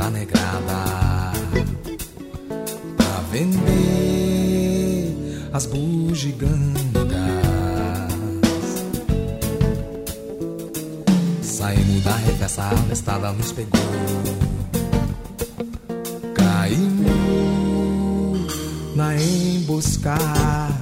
da negrada pra vender as bugigangas. Saímos da refessa, a estrada nos pegou. Caímos na emboscada.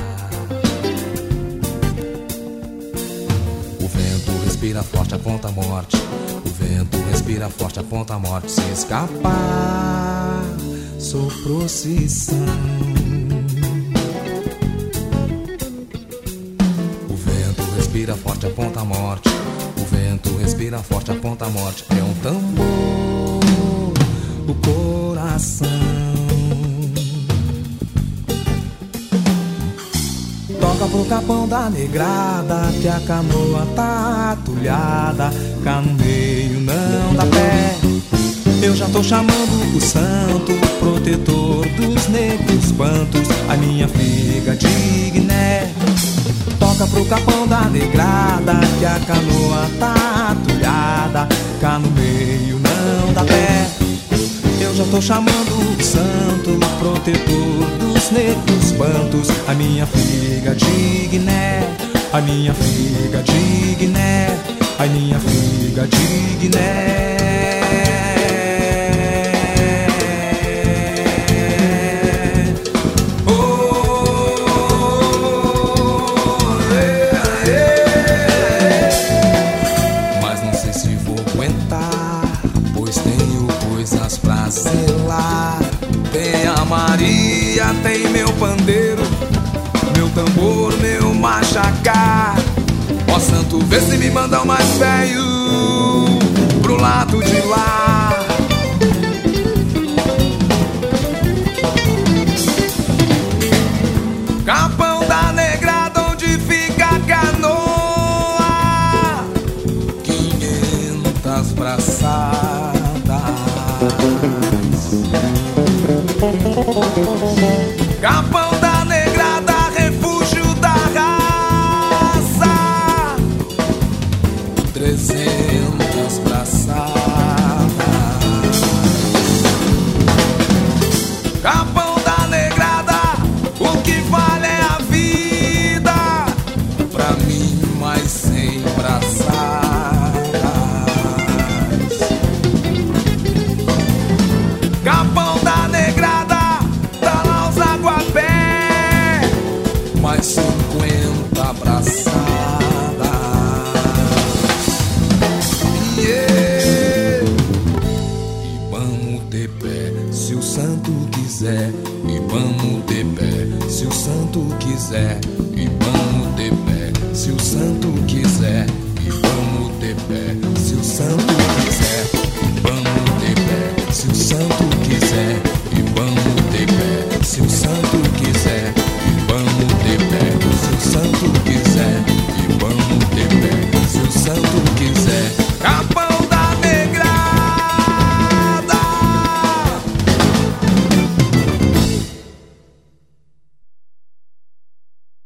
O vento respira forte, aponta a morte. O vento respira forte, aponta a morte. Se escapar, sou procissão. O vento respira forte, aponta a morte. O vento respira forte, aponta a morte. É um tambor, o coração. Toca pro capão da negrada, que a canoa tá atulhada. Cá no meio não dá pé. Eu já tô chamando o santo, protetor dos negros pantos, a minha figa de Guiné. Toca pro capão da negrada, que a canoa tá atulhada. Cá no meio não dá pé. Eu já tô chamando o santo, protetor dos negros bantos, a minha figa de Guiné, a minha figa de Guiné, a minha figa de Guiné. Mas não sei se vou aguentar, pois tenho coisas pra zelar. Tem a Maria, tem meu pandeiro, meu tambor, meu machacá. Ó santo, vê se me manda o mais velho pro lado de lá. Capão da negrada, onde fica a canoa, 500 braçadas. Capão da negrada, refúgio da raça, 300 braçadas. Capão da negrada, o que vale é a vida, pra mim mais 100 braçadas. Capão da negrada, tá lá os aguapé, mais 50 braçadas. Yeah. E vamos de pé, se o santo quiser. E vamos de pé, se o santo quiser. E vamos de pé, se o santo quiser. E vamos de pé, se o santo quiser. E vamos de pé, se o santo quiser. E vamos de pé, se o santo quiser. E vamos de pé, se o santo quiser. E vamos de pé, se o santo quiser.